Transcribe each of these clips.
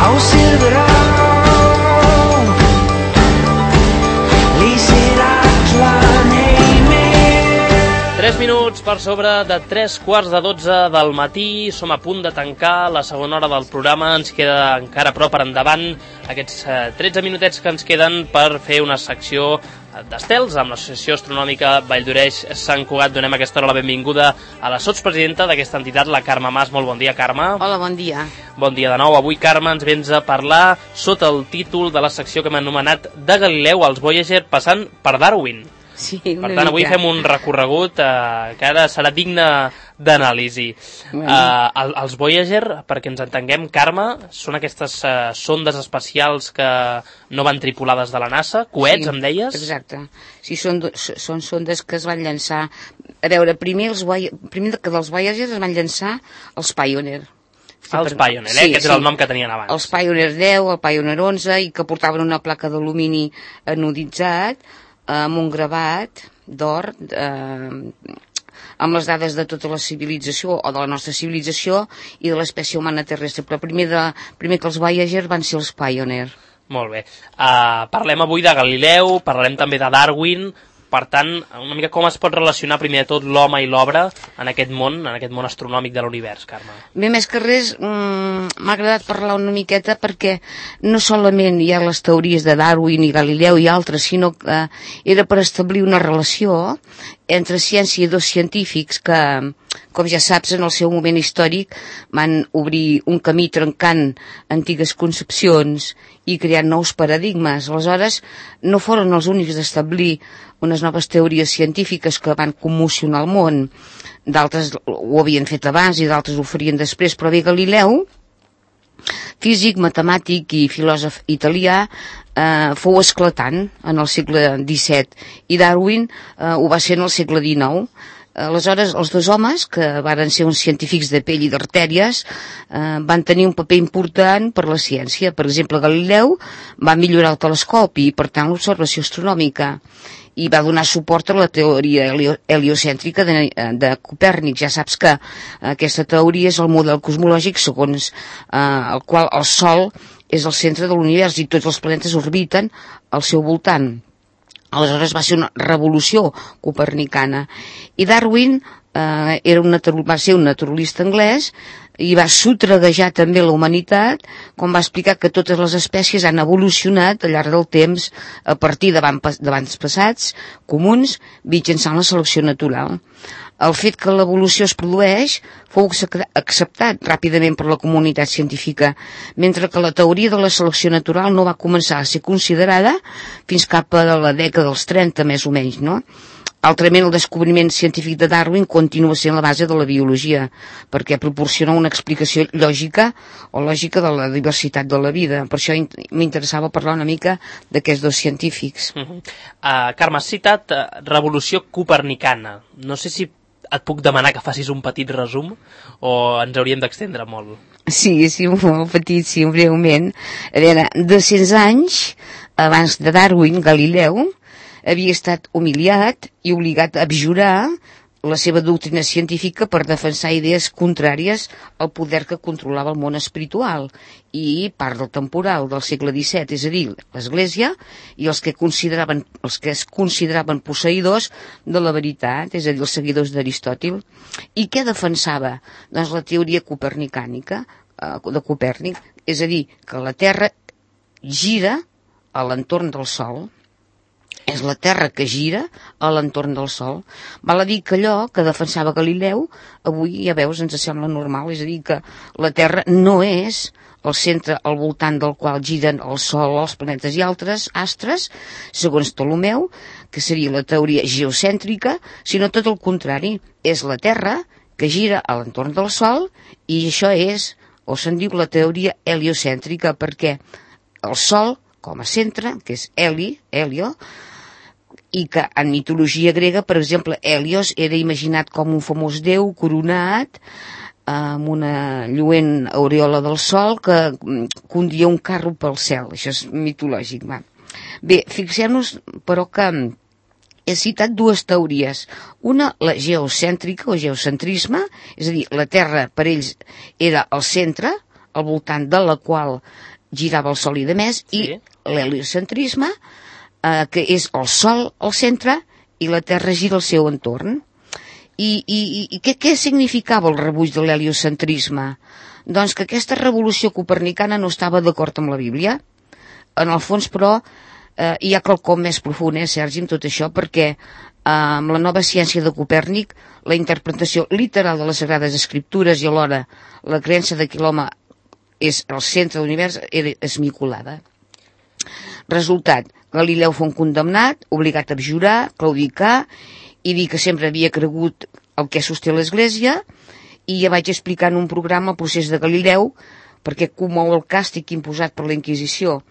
au Silberau. Li serà clar neime. 3 minuts per sobre de 3:15 del matí. Som a punt de tancar la segona hora del programa. Ens queda encara prou per endavant aquests 13 minutets que ens queden per fer una secció d'estels amb l'Associació Astronòmica Valldoreix-Sant Cugat. Donem a aquesta hora la benvinguda a la sotspresidenta d'aquesta entitat, la Carme Mas. Molt bon dia, Carme. Hola, bon dia. Bon dia de nou. Avui, Carme, ens vens a parlar sota el títol de la secció que hem anomenat De Galileu als Voyager passant per Darwin. Sí, per tant, avui fem un recorregut que ara serà digne d'anàlisi. Els Voyager, perquè ens entenguem, Carme, són aquestes sondes espacials que no van tripulades de la NASA, coets, sí, em deies? Exacte. Sí, són sondes que es van llançar... A veure, primer que dels Voyager es van llançar els Pioneer. Els Pioneer, aquest era el nom que tenien abans. Els Pioneer 10, el Pioneer 11, i que portaven una placa d'alumini anoditzat, amb un gravat d'or, amb les dades de tota la civilització, o de la nostra civilització, i de l'espècie humana terrestre. Però primer que els Voyager van ser els Pioneer. Molt bé. Parlem avui de Galileu, parlarem també de Darwin. Per tant, una mica com es pot relacionar primer de tot l'home i l'obra en aquest món astronòmic de l'univers, Carme? Bé, més que res, m'ha agradat parlar una miqueta perquè no solament hi ha les teories de Darwin i Galileu i altres, sinó que era per establir una relació entre ciència i dos científics que, com ja saps, en el seu moment històric van obrir un camí trencant antigues concepcions i creant nous paradigmes. Aleshores, no foren els únics d'establir unes noves teories científiques que van commocionar el món. D'altres ho havien fet abans i d'altres ho farien després, però bé, Galileu, físic, matemàtic i filòsof italià, fou esclatant en el segle XVII i Darwin ho va ser en el segle XIX. Aleshores, els dos homes, que varen ser uns científics de pell i d'artèries, van tenir un paper important per la ciència. Per exemple, Galileu va millorar el telescopi i, per tant, l'observació astronòmica, i va donar suport a la teoria heliocèntrica de Copèrnic. Ja saps que aquesta teoria és el model cosmològic segons el qual el Sol és el centre de l'univers i tots els planetes orbiten al seu voltant. Aleshores va ser una revolució copernicana. I Darwin va ser un naturalista anglès i va sotreguejar també la humanitat quan va explicar que totes les espècies han evolucionat al llarg del temps a partir d'avantpassats comuns mitjançant la selecció natural. El fet que l'evolució es produeix fou acceptat ràpidament per la comunitat científica, mentre que la teoria de la selecció natural no va començar a ser considerada fins cap a la dècada dels 30, més o menys, no? Altrament, el descobriment científic de Darwin continua sent la base de la biologia, perquè proporciona una explicació lògica de la diversitat de la vida. Per això m'interessava parlar una mica d'aquests dos científics. Carme, has citat revolució copernicana. No sé si et puc demanar que facis un petit resum o ens hauríem d'extendre molt? Sí, molt petit, sí, breument. A veure, 200 anys abans de Darwin, Galileu havia estat humiliat i obligat a abjurar la seva doctrina científica per defensar idees contràries al poder que controlava el món espiritual i part del temporal del segle XVII, és a dir, l'Església i els que es consideraven posseïdors de la veritat, és a dir, els seguidors d'Aristòtil. I què defensava? Doncs la teoria copernicànica de Copèrnic, és a dir, que la Terra gira a l'entorn del Sol. És la Terra que gira a l'entorn del Sol. Val a dir que allò que defensava Galileu, avui, ja veus, ens sembla normal. És a dir, que la Terra no és el centre al voltant del qual giren el Sol, els planetes i altres astres, segons Ptolemeu, que seria la teoria geocèntrica, sinó tot el contrari. És la Terra que gira a l'entorn del Sol i això és, o se'n diu, la teoria heliocèntrica, perquè el Sol, com a centre, que és Helio, i que en mitologia grega, per exemple, Helios era imaginat com un famós déu coronat amb una lluent aureola del sol que conduïa un carro pel cel. Això és mitològic, va. Bé, fixem-nos, però, que he citat dues teories. Una, la geocèntrica o geocentrisme, és a dir, la Terra per ells era el centre, al voltant de la qual girava el Sol i de més, Sí. i l'heliocentrisme, que és el Sol al centre i la Terra gira al seu entorn. I què significava el rebuig de l'heliocentrisme? Doncs que aquesta revolució copernicana no estava d'acord amb la Bíblia. En el fons, però, hi ha quelcom més profund, Sergi, amb tot això, perquè amb la nova ciència de Copèrnic, la interpretació literal de les Sagrades Escriptures i alhora la creença de que l'home és el centre de l'univers era esmicolada. Resultat, Galileu fou condemnat, obligat a abjurar, claudicar i dir que sempre havia cregut el que sosté l'Església, i ja vaig explicar en un programa el procés de Galileu, perquè comou el càstig imposat per la Inquisició.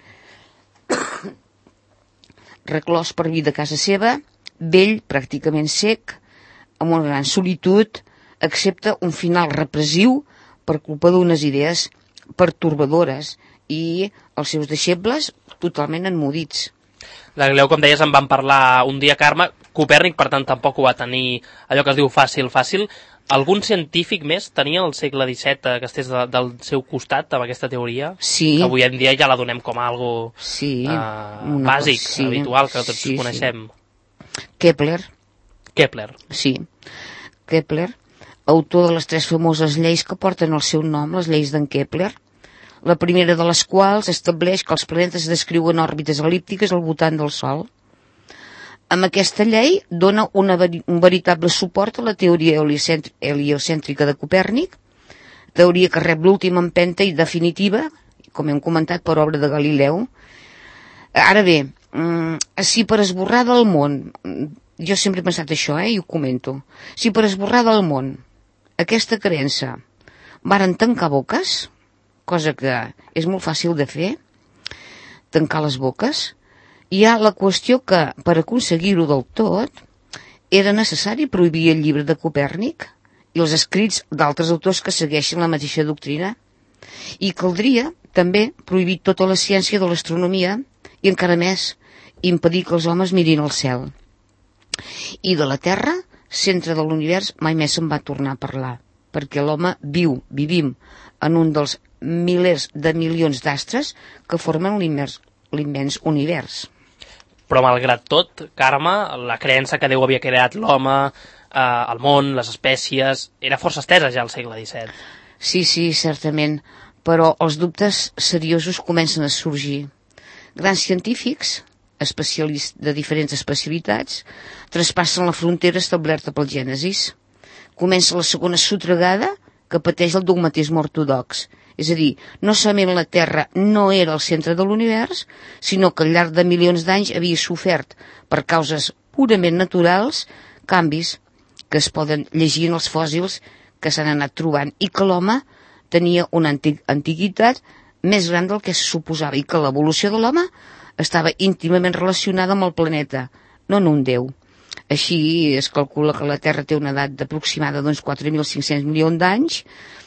Reclòs per vida a casa seva, vell, pràcticament sec, amb una gran solitud, accepta un final repressiu per culpa d'unes idees pertorbadores i els seus deixebles totalment emmudits. De Galileu, com deies, en van parlar un dia, Carme. Copèrnic, per tant, tampoc ho va tenir allò que es diu fàcil. Algun científic més tenia al segle XVII que estés del seu costat amb aquesta teoria? Sí. Que avui en dia ja la donem com a algo Sí, bàsic, habitual, que tots coneixem. Kepler, Sí. Kepler, autor de les 3 famoses lleis que porten el seu nom, les lleis d'en Kepler, la primera de les quals estableix que els planetes descriuen òrbites el·líptiques al voltant del Sol. Amb aquesta llei dona un veritable suport a la teoria heliocèntrica de Copèrnic, teoria que rep l'última empenta i definitiva, com hem comentat, per obra de Galileu. Ara bé, si per esborrar del món, jo sempre he pensat això, i ho comento, si per esborrar del món aquesta creença varen tancar boques, cosa que és molt fàcil de fer, tancar les boques, hi ha la qüestió que, per aconseguir-ho del tot, era necessari prohibir el llibre de Copèrnic i els escrits d'altres autors que segueixen la mateixa doctrina, i caldria també prohibir tota la ciència de l'astronomia i encara més, impedir que els homes mirin al cel. I de la Terra, centre de l'univers, mai més se'n va tornar a parlar, perquè l'home vivim en un dels milers de milions d'astres que formen l'immens univers. Però malgrat tot, Carme, la creença que Déu havia creat l'home, el món, les espècies, era força estesa ja al segle XVII. Sí, certament, però els dubtes seriosos comencen a sorgir. Grans científics, especialistes de diferents especialitats, traspassen la frontera establerta pel Gènesis. Comença la segona sotragada que pateix el dogmatisme ortodox. És a dir, no solament la Terra no era el centre de l'univers, sinó que al llarg de milions d'anys havia sofert, per causes purament naturals, canvis que es poden llegir en els fòssils que s'han anat trobant, i que l'home tenia una antiguitat més gran del que se suposava, i que l'evolució de l'home estava íntimament relacionada amb el planeta, no en un déu. Així es calcula que la Terra té una edat aproximada d'uns 4.500 milions d'anys,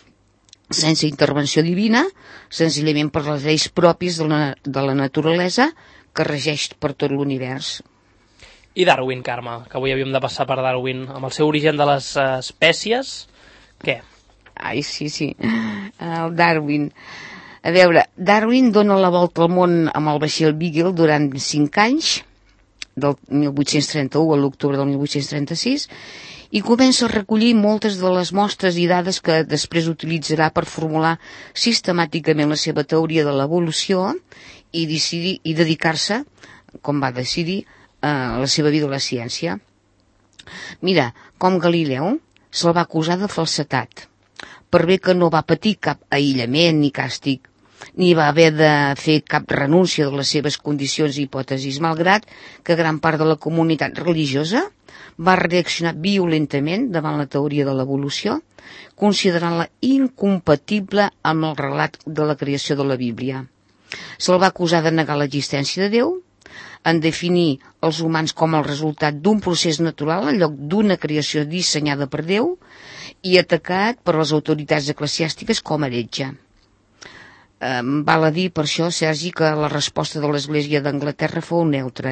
sense intervenció divina, senzillament per les lleis pròpies de la naturalesa que regeix per tot l'univers. I Darwin, Carme, que avui havíem de passar per Darwin, amb el seu origen de les espècies, què? Ai, sí, el Darwin. A veure, Darwin dona la volta al món amb el vaixell Beagle durant 5 anys, del 1831 a l'octubre del 1836, i comença a recollir moltes de les mostres i dades que després utilitzarà per formular sistemàticament la seva teoria de l'evolució i dedicar-se, com va decidir, a la seva vida a la ciència. Mira, com Galileu, se'l va acusar de falsedat, per bé que no va patir cap aïllament ni càstig, ni va haver de fer cap renúncia de les seves condicions i hipòtesis, malgrat que gran part de la comunitat religiosa va reaccionar violentament davant la teoria de l'evolució, considerant-la incompatible amb el relat de la creació de la Bíblia. Se'l va acusar de negar l'existència de Déu, en definir els humans com el resultat d'un procés natural en lloc d'una creació dissenyada per Déu, i atacat per les autoritats eclesiàstiques com a heretge. Val a dir per això, Sergi, que la resposta de l'Església d'Anglaterra fou neutra,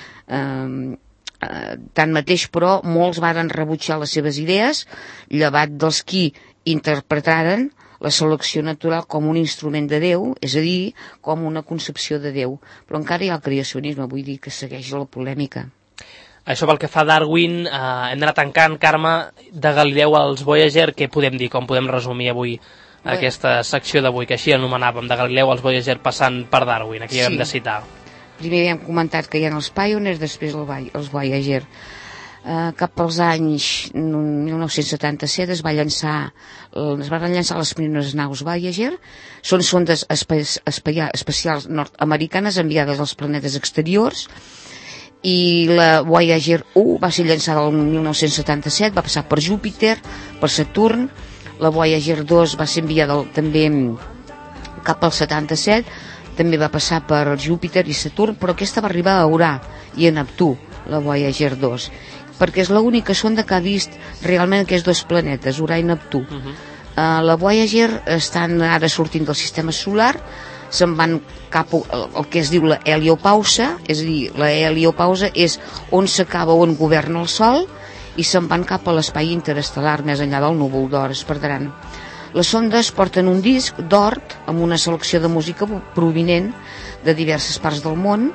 Tanmateix, però, molts varen rebutjar les seves idees, llevat dels qui interpretaren la selecció natural com un instrument de Déu, és a dir, com una concepció de Déu. Però encara hi ha el creacionisme, vull dir que segueix la polèmica. Això pel que fa a Darwin, hem d'anar tancant, Carme, de Galileu als Voyager, què podem dir, com podem resumir avui aquesta secció d'avui, que així anomenàvem, de Galileu als Voyager passant per Darwin, aquí hem de citar. Primer hem comentat que hi ha els Pioneers, després els Voyager. Cap als anys 1977 es van llançar les primeres naus Voyager. Són sondes espacials nord-americanes enviades als planetes exteriors, i la Voyager 1 va ser llançada el 1977, va passar per Júpiter, per Saturn. La Voyager 2 va ser enviada també cap al 77, també va passar per Júpiter i Saturn, però aquesta va arribar a Urà i a Neptú, la Voyager 2, perquè és l'única sonda que ha vist realment aquests dos planetes, Urà i Neptú. La Voyager estan ara sortint del sistema solar, se'n van cap al que es diu la heliopausa, és a dir, la heliopausa és on s'acaba, on governa el Sol, i se'n van cap a l'espai interestel·lar, més enllà del núvol d'or, es perdran. Les sondes porten un disc d'or amb una selecció de música provinent de diverses parts del món,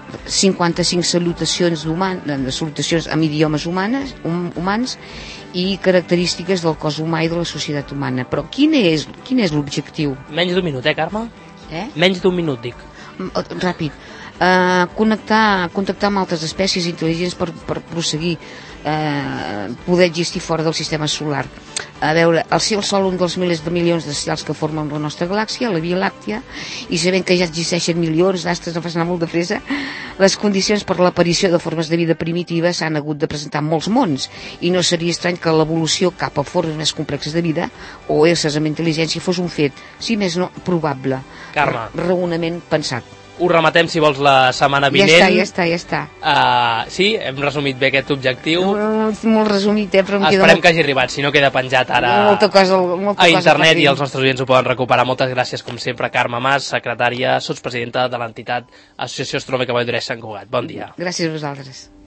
55 salutacions amb idiomes humans i característiques del cos humà i de la societat humana. Però quin és l'objectiu? Menys d'un minut, Carme? Menys d'un minut, dic. Ràpid. Contactar amb altres espècies intel·ligents per prosseguir poder existir fora del sistema solar. A veure, el Sol, un dels milers de milions d'estels que formen la nostra galàxia, la Via Làctia, i sabent que ja existeixen milions d'astres, no fas anar molt de pressa, les condicions per l'aparició de formes de vida primitives s'han hagut de presentar en molts mons, i no seria estrany que l'evolució cap a formes més complexes de vida o éssers amb intel·ligència fos un fet, si més no, probable. Carme, raonament pensat. Ho rematem, si vols, la setmana vinent. Ja està. Sí, hem resumit bé aquest objectiu. Molt resumit, però em queda Esperem que hagi arribat, si no queda penjat ara molta cosa a internet i els nostres oients ho poden recuperar. Moltes gràcies, com sempre, Carme Mas, secretària, sotspresidenta de l'entitat Associació Astronòmica Vall d'Uixó Sant Cugat. Bon dia. Gràcies a vosaltres.